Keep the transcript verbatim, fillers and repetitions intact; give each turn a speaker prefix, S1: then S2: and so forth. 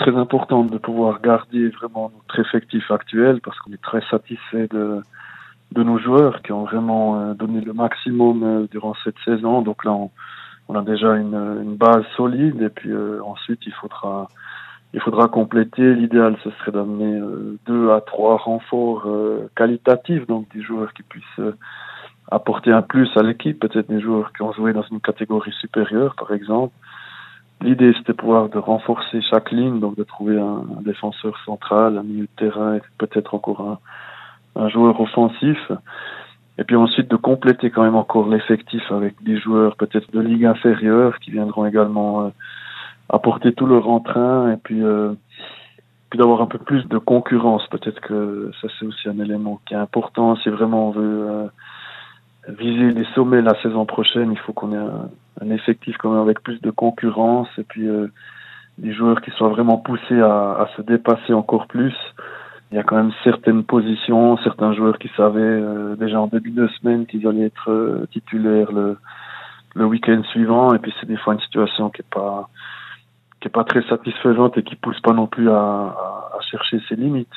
S1: très important de pouvoir garder vraiment notre effectif actuel parce qu'on est très satisfait de, de nos joueurs qui ont vraiment euh, donné le maximum euh, durant cette saison. Donc là, on, on a déjà une, une base solide et puis euh, ensuite il faudra il faudra compléter. L'idéal, ce serait d'amener euh, deux à trois renforts euh, qualitatifs, donc des joueurs qui puissent euh, apporter un plus à l'équipe, peut-être des joueurs qui ont joué dans une catégorie supérieure, par exemple. L'idée, c'était de pouvoir de renforcer chaque ligne, donc de trouver un, un défenseur central, un milieu de terrain et peut-être encore un, un joueur offensif. Et puis ensuite de compléter quand même encore l'effectif avec des joueurs peut-être de ligue inférieure qui viendront également euh, apporter tout leur entrain et puis, euh, puis d'avoir un peu plus de concurrence. Peut-être que ça c'est aussi un élément qui est important. Si vraiment on veut euh, viser les sommets la saison prochaine, il faut qu'on ait un, un effectif quand même avec plus de concurrence et puis euh, des joueurs qui soient vraiment poussés à, à se dépasser encore plus. Il y a quand même certaines positions, certains joueurs qui savaient euh, déjà en début de semaine qu'ils allaient être euh, titulaires le, le week-end suivant et puis c'est des fois une situation qui est pas qui est pas très satisfaisante et qui pousse pas non plus à, à, à chercher ses limites.